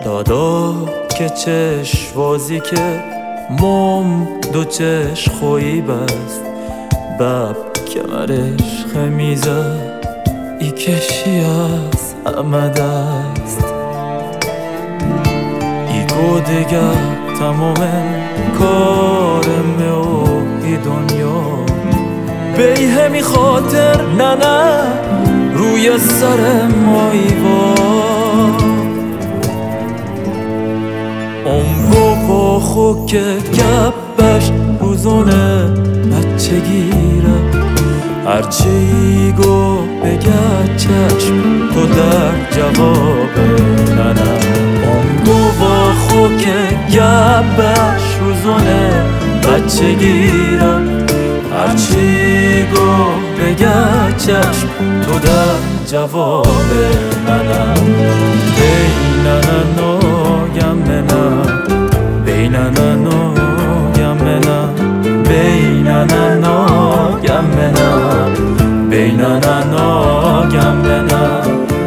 دادا که چشوازی که موم دو چش خویی بست بب کمرش خمیزه ای کشی از همه دست ای گو دیگه تمام کارم و ای دنیا بی همی خاطر نه روی سر مایوا عمرو با خوک گبش روزونه بچه گیره هرچی گو بگه چشم تو در جواب ننه عمرو با خوک گبش روزونه بچه گیره هرچی گو بگه چشم تو در جواب ننه بی ننه ناگم منه بی ننه ناگم منه بی ننه ناگم منه بی ننه ناگم منه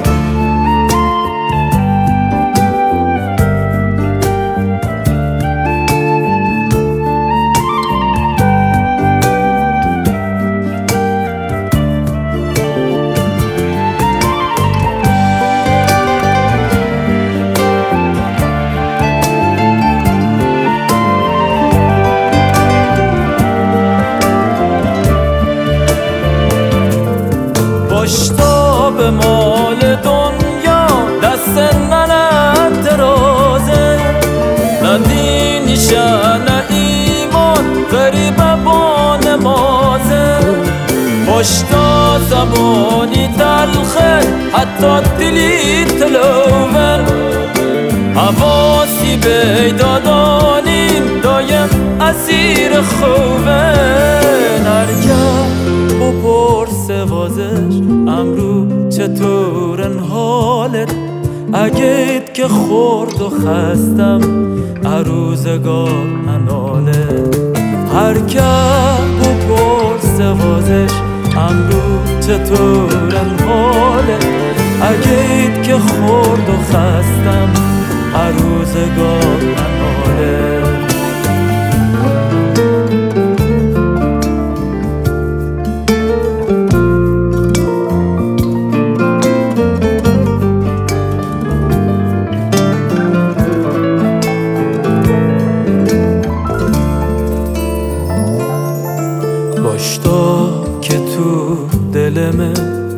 باشتا به مال دنیا دست ننه درازه نه دینیشه نه ایمان غریبه با نمازه باشتا زبانی تلخه حتی دلی تلوون حواسی بیدادانیم دایم اسیر خوون هرگه بپرس وازش امرو چطورن حالت اگهید که خورد و خستم عروزگاه اناله هر که بپرس وازش امرو چطورن حالت اگهید که خورد و خستم عروزگاه اناله باشتا که تو دلم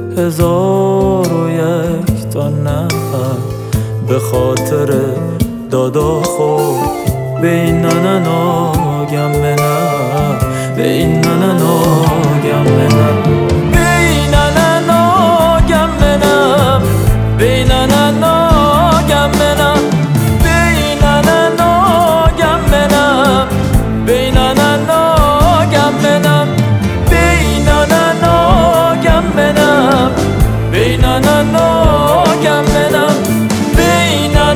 1001 تا نفر به خاطر دادا خود به این ننه ناگم منه به این ننه ناگم منه به این ننه ناگم منه به این ننه ناگم منه به این ننه ناگم منه به این ننه ناگم منه بی ننه ناگم منم بی ننه ناگم